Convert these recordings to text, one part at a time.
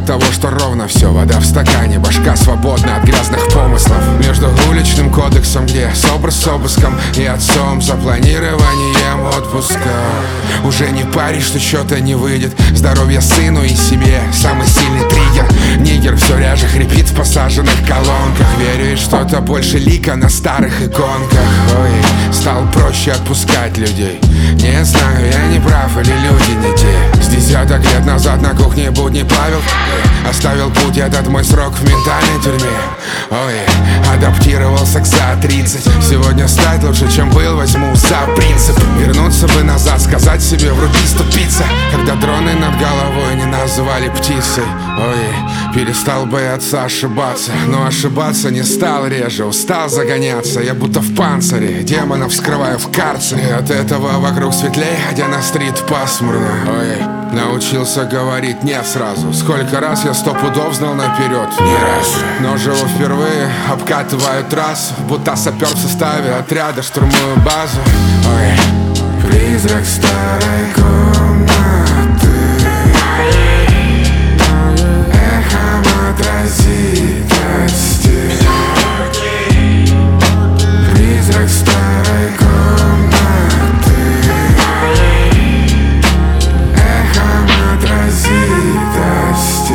того, что ровно все. Вода в стакане, башка свободна от грязных помыслов. Между уличным кодексом, где собр с обыском, и отцом запланированием отпуска. Уже не паришь, что что-то не выйдет. Здоровье сыну и себе самый сильный триггер. Нигер все ряже хрипит в посаженных колонках. Верю, и что-то больше лика на старых иконках. Ой, стал проще отпускать людей. Не знаю, я не прав или люди не те. С десяток лет назад на кухне будни плавил. Оставил путь этот мой срок в ментальной тюрьме. Ой, адаптировался к за 30. Сегодня стать лучше, чем был, возьму за принцип. Вернуться бы назад, сказать себе, вруби ступица. Когда дроны над головой не называли птицей. Ой, перестал бояться ошибаться. Но ошибаться не стал реже, устал загоняться. Я будто в панцире, демонов вскрываю в карцере. От этого вокруг светлей, хотя на стрит пасмурно. Ой, научился говорить нет сразу. Сколько раз я 100 пудов знал наперед. Ни разу. Но живу впервые, обкатываю трассу. Будто сапер в составе отряда, штурмую базу. Ой, призрак старой комнаты эхом отразит от стен. Призрак старой комнаты эхом отразит от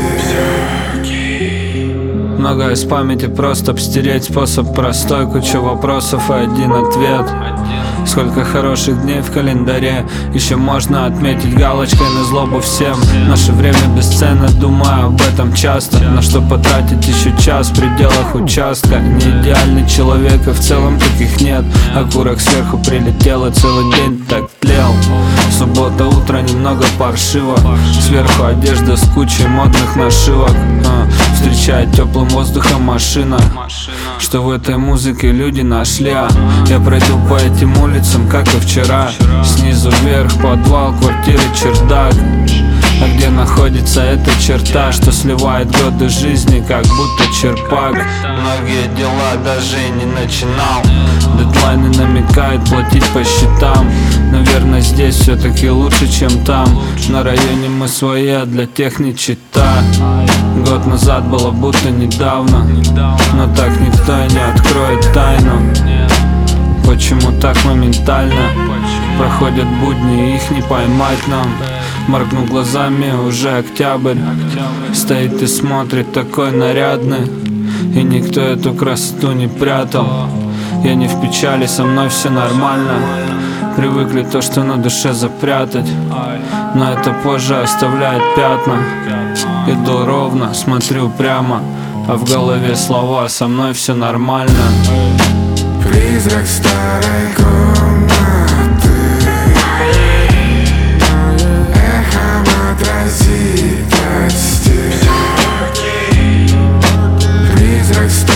стен. Много из памяти просто обстереть. Способ простой, куча вопросов и один ответ. Сколько хороших дней в календаре. Еще можно отметить галочкой на злобу всем. Наше время бесценно, думаю об этом часто. На что потратить еще час в пределах участка. Не идеальный человек, и в целом таких нет. Окурок сверху прилетел и целый день так тлел. Суббота, утро немного паршиво. Сверху одежда с кучей модных нашивок. Встречает теплым воздухом машина. Что в этой музыке люди нашли. Я пройду по этим улицам, как и вчера. Снизу вверх, подвал, квартиры, чердак. А где находится эта черта, что сливает годы жизни, как будто черпак. Многие дела даже и не начинал. Дедлайны намекают платить по счетам. Наверное, здесь все-таки лучше, чем там. На районе мы свои, а для тех не чита. Год назад было будто недавно. Но так никто и не откроет тайну. Почему так моментально проходят будни, их не поймать нам. Моргну глазами, уже октябрь. Стоит и смотрит такой нарядный. И никто эту красоту не прятал. Я не в печали, со мной все нормально. Привыкли то, что на душе запрятать. Но это позже оставляет пятна. Иду ровно, смотрю прямо, а в голове слова: со мной все нормально. Призрак старой комнаты эхом отразит от стен. Призрак старой